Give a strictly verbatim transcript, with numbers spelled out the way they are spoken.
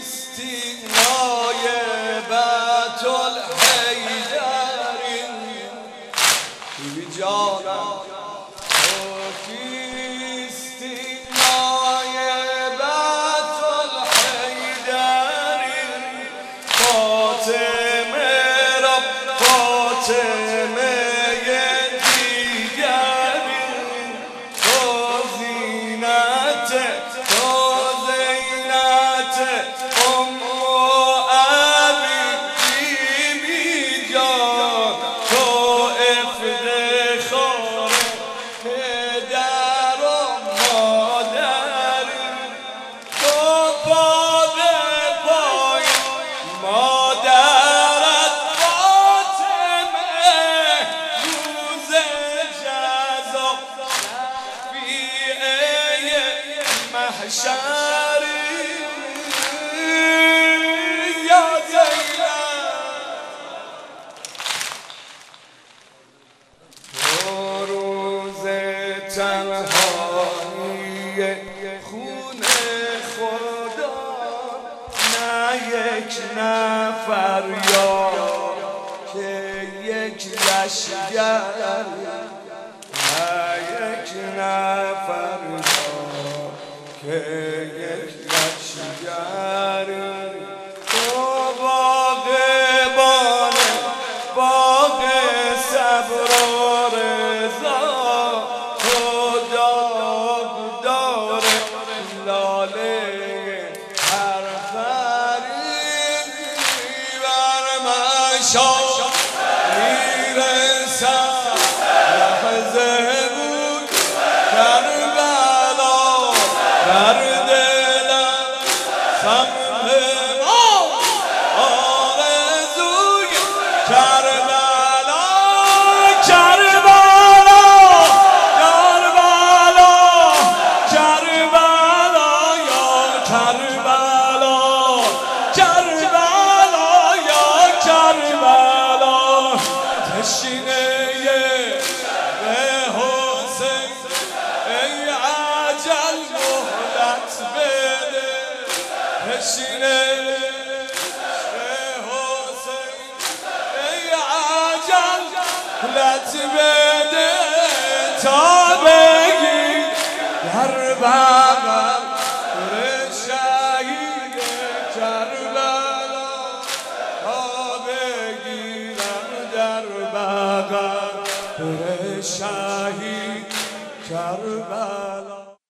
نایبت الحیدری بیبی جانم تو کیستی نایبت الحیدری فاطمه را فاطمه دیگری تو زینت تو زینت ام محشری یا زینب تو روز تنهایی خون خدا نه یک نفر یا که یک لشگر نه یک نفر که یک لشگر تو باغبان باغ صبر و رضا تو داغدار لاله هر خریدی بر من شاه میرسد لحظه بود کربلا در دلم سمت ما آرزوی کربلا کربلا کربلا کربلا یا کربلا کربلا یا کربلا تشنه تشنه حسین ای عجل لت بده تا بگی در بغل